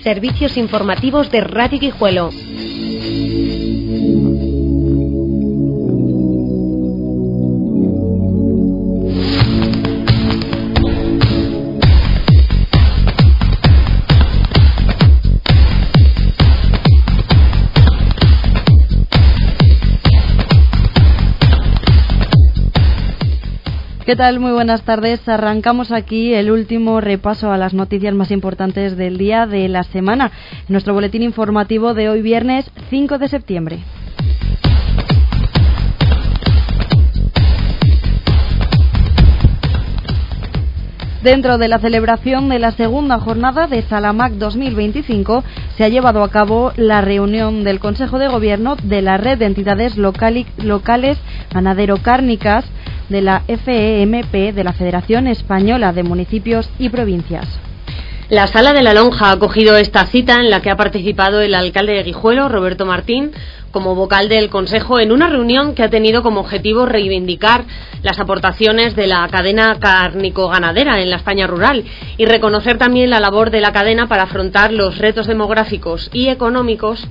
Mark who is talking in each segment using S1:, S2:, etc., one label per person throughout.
S1: Servicios informativos de Radio Guijuelo.
S2: ¿Qué tal? Muy buenas tardes. Arrancamos aquí el último repaso a las noticias más importantes del día de la semana, en nuestro boletín informativo de hoy viernes 5 de septiembre. Dentro de la celebración de la segunda jornada de Salamac 2025 se ha llevado a cabo la reunión del Consejo de Gobierno de la Red de Entidades Locales Ganadero-Cárnicas de la FEMP de la Federación Española de Municipios y Provincias.
S3: La Sala de la Lonja ha acogido esta cita en la que ha participado el alcalde de Guijuelo, Roberto Martín, como vocal del Consejo, en una reunión que ha tenido como objetivo reivindicar las aportaciones de la cadena cárnico-ganadera en la España rural y reconocer también la labor de la cadena para afrontar los retos demográficos y económicos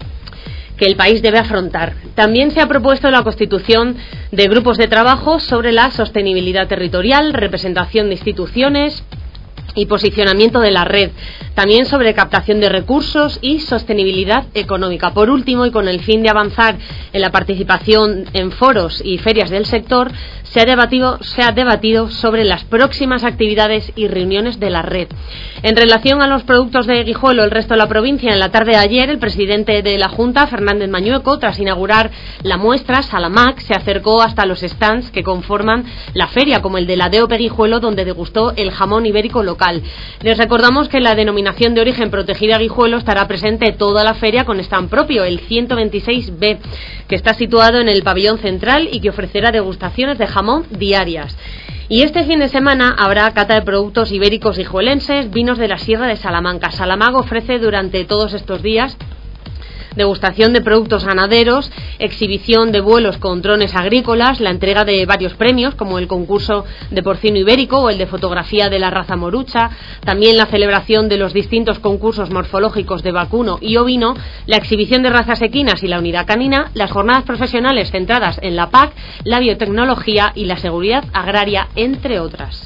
S3: que el país debe afrontar. También se ha propuesto la constitución de grupos de trabajo sobre la sostenibilidad territorial, representación de instituciones y posicionamiento de la red, también sobre captación de recursos y sostenibilidad económica. Por último, y con el fin de avanzar en la participación en foros y ferias del sector, se ha debatido sobre las próximas actividades y reuniones de la red. En relación a los productos de Guijuelo, el resto de la provincia, en la tarde de ayer, el presidente de la Junta, Fernández Mañueco, tras inaugurar la muestra Salamac, se acercó hasta los stands que conforman la feria, como el de la DOP Guijuelo, donde degustó el jamón ibérico local. Les recordamos que la denominación de origen protegida Guijuelo estará presente toda la feria con stand propio, el 126B, que está situado en el pabellón central y que ofrecerá degustaciones de jamón diarias. Y este fin de semana habrá cata de productos ibéricos guijuelenses, vinos de la Sierra de Salamanca. Salamac ofrece durante todos estos días degustación de productos ganaderos, exhibición de vuelos con drones agrícolas, la entrega de varios premios como el concurso de porcino ibérico o el de fotografía de la raza morucha, también la celebración de los distintos concursos morfológicos de vacuno y ovino, la exhibición de razas equinas y la unidad canina, las jornadas profesionales centradas en la PAC, la biotecnología y la seguridad agraria, entre otras.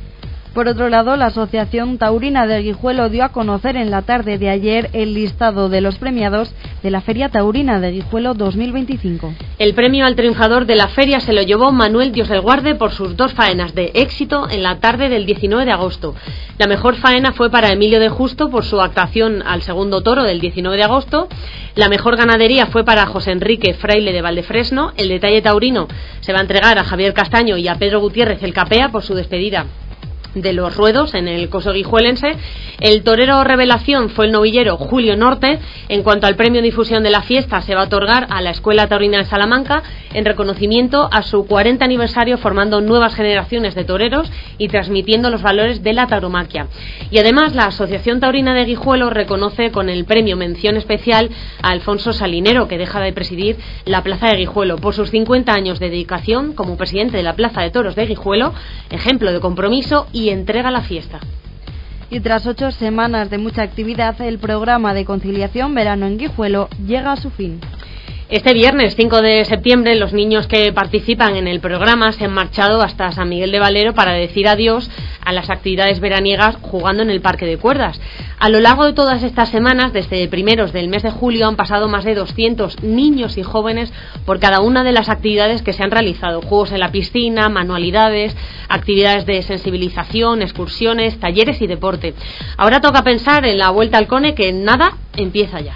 S2: Por otro lado, la Asociación Taurina del Guijuelo dio a conocer en la tarde de ayer el listado de los premiados de la Feria Taurina de Guijuelo 2025.
S3: El premio al triunfador de la feria se lo llevó Manuel Dios del Guarde por sus dos faenas de éxito en la tarde del 19 de agosto. La mejor faena fue para Emilio de Justo por su actuación al segundo toro del 19 de agosto. La mejor ganadería fue para José Enrique Fraile de Valdefresno. El detalle taurino se va a entregar a Javier Castaño y a Pedro Gutiérrez el Capea por su despedida de los ruedos en el coso guijuelense. El torero revelación fue el novillero Julio Norte. En cuanto al premio difusión de la fiesta, se va a otorgar a la Escuela Taurina de Salamanca en reconocimiento a su 40 aniversario, formando nuevas generaciones de toreros y transmitiendo los valores de la tauromaquia. Y además la Asociación Taurina de Guijuelo reconoce con el premio mención especial a Alfonso Salinero, que deja de presidir la Plaza de Guijuelo por sus 50 años de dedicación como presidente de la Plaza de Toros de Guijuelo, ejemplo de compromiso y entrega la fiesta.
S2: Y tras 8 semanas de mucha actividad, el programa de conciliación Verano en Guijuelo llega a su fin.
S3: Este viernes 5 de septiembre los niños que participan en el programa se han marchado hasta San Miguel de Valero para decir adiós a las actividades veraniegas jugando en el Parque de Cuerdas. A lo largo de todas estas semanas, desde primeros del mes de julio, han pasado más de 200 niños y jóvenes por cada una de las actividades que se han realizado. Juegos en la piscina, manualidades, actividades de sensibilización, excursiones, talleres y deporte. Ahora toca pensar en la vuelta al cole, que nada empieza ya.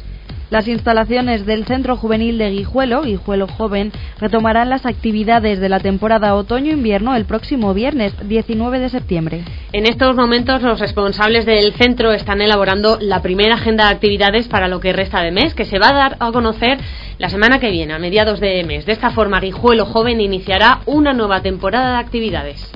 S2: Las instalaciones del Centro Juvenil de Guijuelo, Guijuelo Joven, retomarán las actividades de la temporada otoño-invierno el próximo viernes 19 de septiembre.
S3: En estos momentos los responsables del centro están elaborando la primera agenda de actividades para lo que resta de mes, que se va a dar a conocer la semana que viene, a mediados de mes. De esta forma, Guijuelo Joven iniciará una nueva temporada de actividades.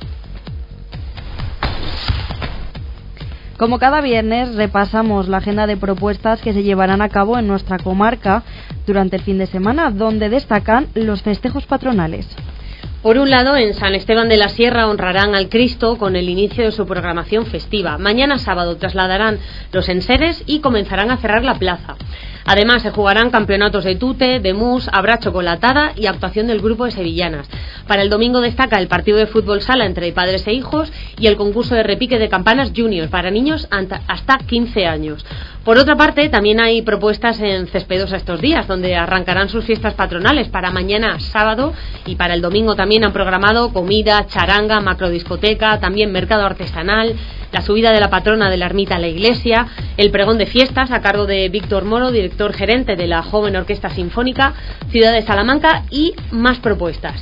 S2: Como cada viernes, repasamos la agenda de propuestas que se llevarán a cabo en nuestra comarca durante el fin de semana, donde destacan los festejos patronales.
S3: Por un lado, en San Esteban de la Sierra honrarán al Cristo con el inicio de su programación festiva. Mañana sábado trasladarán los enseres y comenzarán a cerrar la plaza. Además, se jugarán campeonatos de tute, de mus, habrá chocolatada y actuación del grupo de sevillanas. Para el domingo destaca el partido de fútbol sala entre padres e hijos y el concurso de repique de campanas juniors para niños hasta 15 años. Por otra parte, también hay propuestas en Cespedosa estos días, donde arrancarán sus fiestas patronales para mañana sábado, y para el domingo también han programado comida, charanga, macrodiscoteca, también mercado artesanal, la subida de la patrona de la ermita a la iglesia, el pregón de fiestas a cargo de Víctor Moro, director gerente de la Joven Orquesta Sinfónica, Ciudad de Salamanca, y más propuestas.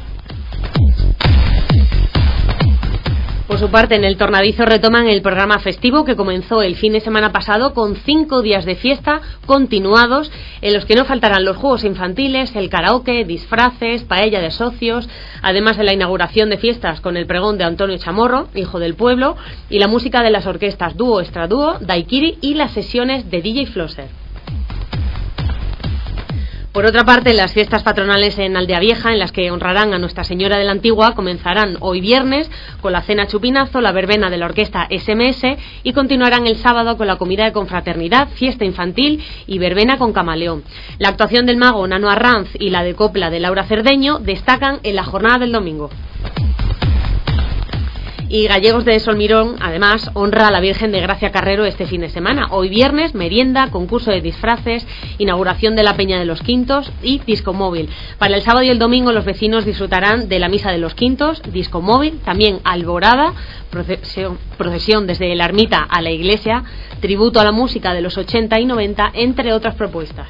S3: Por su parte, en el Tornadizo retoman el programa festivo que comenzó el fin de semana pasado con 5 días de fiesta continuados, en los que no faltarán los juegos infantiles, el karaoke, disfraces, paella de socios, además de la inauguración de fiestas con el pregón de Antonio Chamorro, hijo del pueblo, y la música de las orquestas Dúo Extradúo, Daiquiri y las sesiones de DJ Flosser. Por otra parte, las fiestas patronales en Aldea Vieja, en las que honrarán a Nuestra Señora de la Antigua, comenzarán hoy viernes con la cena chupinazo, la verbena de la orquesta SMS, y continuarán el sábado con la comida de confraternidad, fiesta infantil y verbena con camaleón. La actuación del mago Nano Arranz y la de copla de Laura Cerdeño destacan en la jornada del domingo. Y Gallegos de Solmirón, además, honra a la Virgen de Gracia Carrero este fin de semana. Hoy viernes, merienda, concurso de disfraces, inauguración de la Peña de los Quintos y disco móvil. Para el sábado y el domingo los vecinos disfrutarán de la Misa de los Quintos, disco móvil, también alborada, procesión desde la ermita a la iglesia, tributo a la música de los 80 y 90, entre otras propuestas.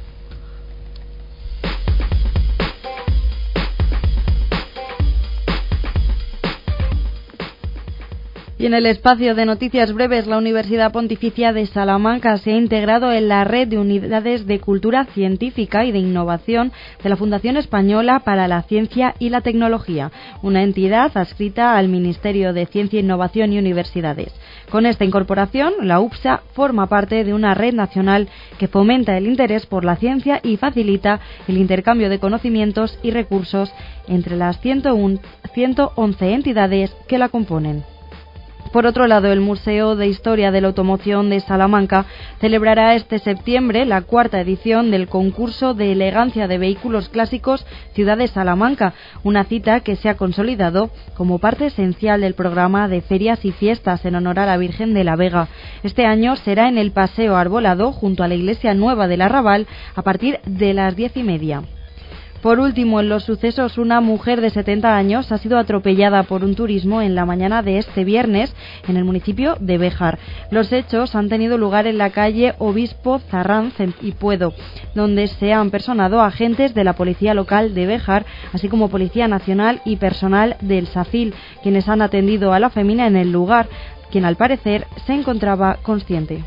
S2: Y en el espacio de noticias breves, la Universidad Pontificia de Salamanca se ha integrado en la red de unidades de cultura científica y de innovación de la Fundación Española para la Ciencia y la Tecnología, una entidad adscrita al Ministerio de Ciencia, Innovación y Universidades. Con esta incorporación, la UPSA forma parte de una red nacional que fomenta el interés por la ciencia y facilita el intercambio de conocimientos y recursos entre las 111 entidades que la componen. Por otro lado, el Museo de Historia de la Automoción de Salamanca celebrará este septiembre la 4ª edición del concurso de elegancia de vehículos clásicos Ciudad de Salamanca, una cita que se ha consolidado como parte esencial del programa de ferias y fiestas en honor a la Virgen de la Vega. Este año será en el Paseo Arbolado, junto a la Iglesia Nueva del Arrabal, a partir de las 10:30. Por último, en los sucesos, una mujer de 70 años ha sido atropellada por un turismo en la mañana de este viernes en el municipio de Béjar. Los hechos han tenido lugar en la calle Obispo Zarranz y Puedo, donde se han personado agentes de la Policía Local de Béjar, así como Policía Nacional y personal del SACIL, quienes han atendido a la fémina en el lugar, quien al parecer se encontraba consciente.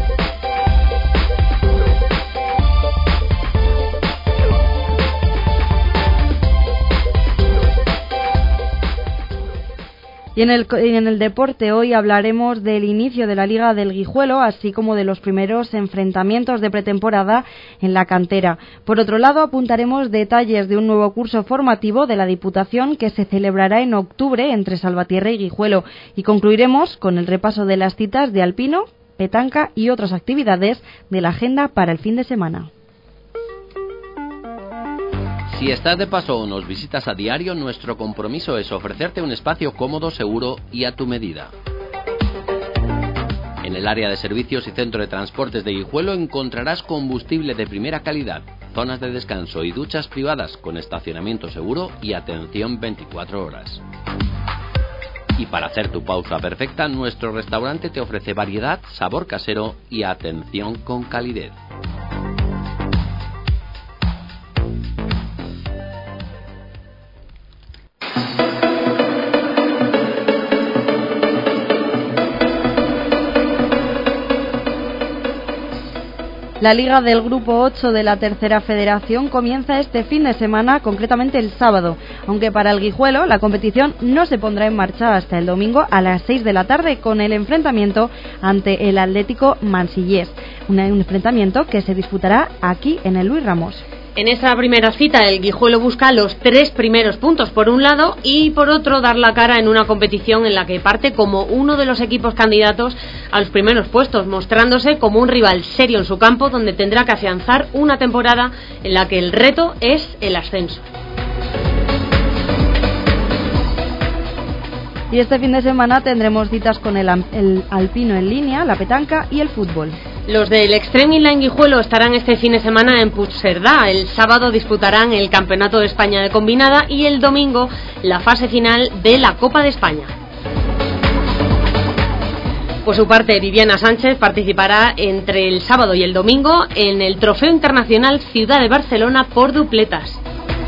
S2: Y en el deporte hoy hablaremos del inicio de la Liga del Guijuelo, así como de los primeros enfrentamientos de pretemporada en la cantera. Por otro lado, apuntaremos detalles de un nuevo curso formativo de la Diputación que se celebrará en octubre entre Salvatierra y Guijuelo. Y concluiremos con el repaso de las citas de alpino, petanca y otras actividades de la agenda para el fin de semana.
S4: Si estás de paso o nos visitas a diario, nuestro compromiso es ofrecerte un espacio cómodo, seguro y a tu medida. En el área de servicios y centro de transportes de Guijuelo encontrarás combustible de primera calidad, zonas de descanso y duchas privadas con estacionamiento seguro y atención 24 horas. Y para hacer tu pausa perfecta, nuestro restaurante te ofrece variedad, sabor casero y atención con calidez.
S2: La Liga del Grupo 8 de la Tercera Federación comienza este fin de semana, concretamente el sábado, aunque para el Guijuelo la competición no se pondrá en marcha hasta el domingo a las 6 de la tarde con el enfrentamiento ante el Atlético Mansillés, un enfrentamiento que se disputará aquí en el Luis Ramos.
S3: En esa primera cita el Guijuelo busca los 3 primeros puntos por un lado y por otro dar la cara en una competición en la que parte como uno de los equipos candidatos a los primeros puestos, mostrándose como un rival serio en su campo donde tendrá que afianzar una temporada en la que el reto es el ascenso.
S2: Y este fin de semana tendremos citas con el alpino en línea, la petanca y el fútbol.
S3: Los del Extreme Inline Guijuelo estarán este fin de semana en Puigcerdá. El sábado disputarán el Campeonato de España de Combinada y el domingo la fase final de la Copa de España. Por su parte, Viviana Sánchez participará entre el sábado y el domingo en el Trofeo Internacional Ciudad de Barcelona por dupletas.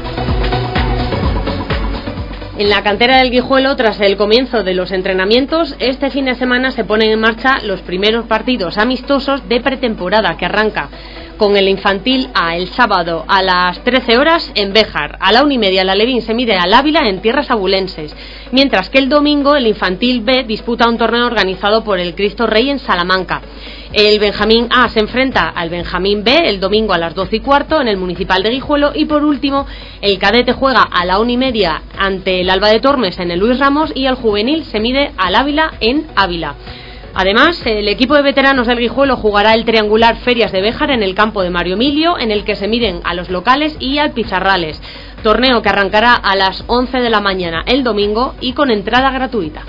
S3: En la cantera del Guijuelo, tras el comienzo de los entrenamientos, este fin de semana se ponen en marcha los primeros partidos amistosos de pretemporada que arranca con el infantil A el sábado a las 13 horas en Béjar. A la 1:30 la Levín se mide al Ávila en tierras abulenses, mientras que el domingo el infantil B disputa un torneo organizado por el Cristo Rey en Salamanca. El Benjamín A se enfrenta al Benjamín B el domingo a las 12:15 en el Municipal de Guijuelo y por último el cadete juega a la 1:30 ante el Alba de Tormes en el Luis Ramos y el juvenil se mide al Ávila en Ávila. Además, el equipo de veteranos del Guijuelo jugará el triangular Ferias de Béjar en el campo de Mario Emilio, en el que se miden a los locales y al Pizarrales. Torneo que arrancará a las 11 de la mañana el domingo y con entrada gratuita.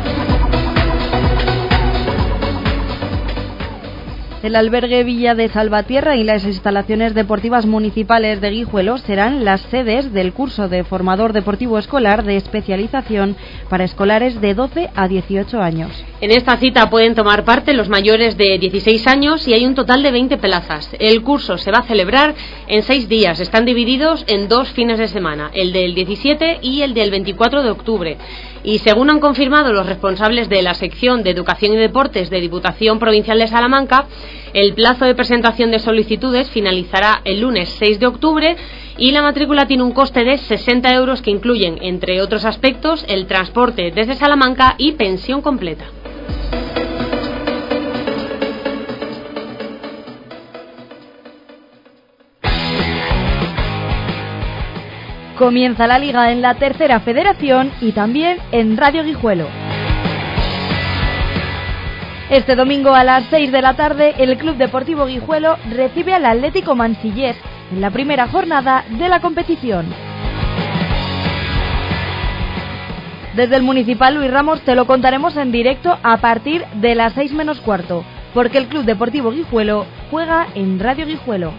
S2: El albergue Villa de Salvatierra y las instalaciones deportivas municipales de Guijuelo serán las sedes del curso de formador deportivo escolar de especialización para escolares de 12 a 18 años.
S3: En esta cita pueden tomar parte los mayores de 16 años y hay un total de 20 plazas. El curso se va a celebrar en 6 días. Están divididos en 2 fines de semana, el del 17 y el del 24 de octubre. Y según han confirmado los responsables de la sección de Educación y Deportes de Diputación Provincial de Salamanca, el plazo de presentación de solicitudes finalizará el lunes 6 de octubre y la matrícula tiene un coste de 60 euros que incluyen, entre otros aspectos, el transporte desde Salamanca y pensión completa.
S2: Comienza la Liga en la Tercera Federación y también en Radio Guijuelo. Este domingo a las 6 de la tarde el Club Deportivo Guijuelo recibe al Atlético Mansillés en la primera jornada de la competición. Desde el Municipal Luis Ramos te lo contaremos en directo a partir de las 6 menos cuarto, porque el Club Deportivo Guijuelo juega en Radio Guijuelo.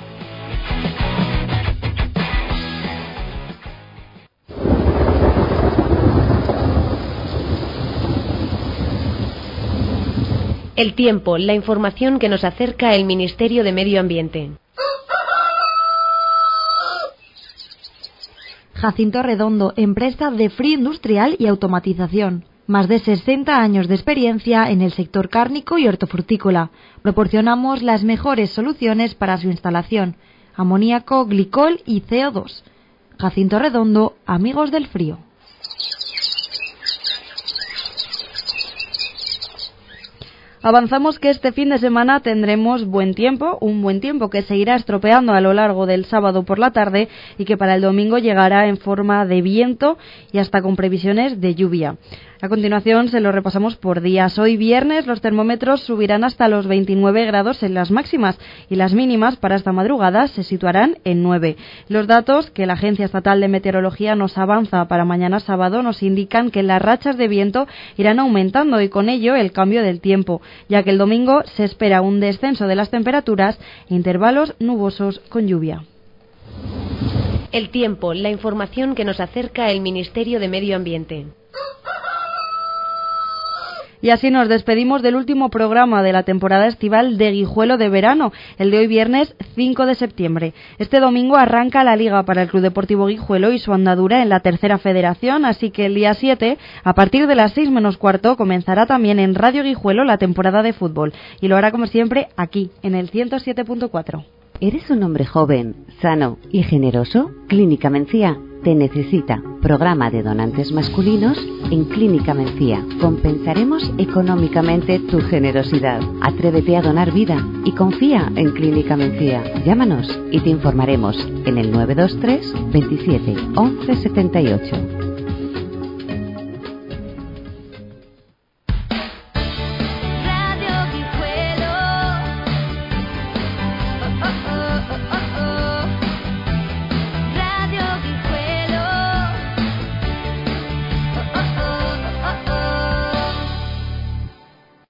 S1: El tiempo, la información que nos acerca el Ministerio de Medio Ambiente.
S2: Jacinto Redondo, empresa de frío industrial y automatización. Más de 60 años de experiencia en el sector cárnico y hortofrutícola. Proporcionamos las mejores soluciones para su instalación. Amoníaco, glicol y CO2. Jacinto Redondo, amigos del frío. Avanzamos que este fin de semana tendremos buen tiempo, un buen tiempo que se irá estropeando a lo largo del sábado por la tarde y que para el domingo llegará en forma de viento y hasta con previsiones de lluvia. A continuación se lo repasamos por días. Hoy viernes los termómetros subirán hasta los 29 grados en las máximas y las mínimas para esta madrugada se situarán en 9. Los datos que la Agencia Estatal de Meteorología nos avanza para mañana sábado nos indican que las rachas de viento irán aumentando y con ello el cambio del tiempo, ya que el domingo se espera un descenso de las temperaturas e intervalos nubosos con lluvia.
S1: El tiempo, la información que nos acerca el Ministerio de Medio Ambiente.
S2: Y así nos despedimos del último programa de la temporada estival de Guijuelo de verano, el de hoy viernes 5 de septiembre. Este domingo arranca la Liga para el Club Deportivo Guijuelo y su andadura en la Tercera Federación, así que el día 7, a partir de las 6 menos cuarto, comenzará también en Radio Guijuelo la temporada de fútbol. Y lo hará como siempre aquí, en el 107.4.
S5: ¿Eres un hombre joven, sano y generoso? Clínica Mencía te necesita. Programa de donantes masculinos en Clínica Mencía. Compensaremos económicamente tu generosidad. Atrévete a donar vida y confía en Clínica Mencía. Llámanos y te informaremos en el 923 27 11 78.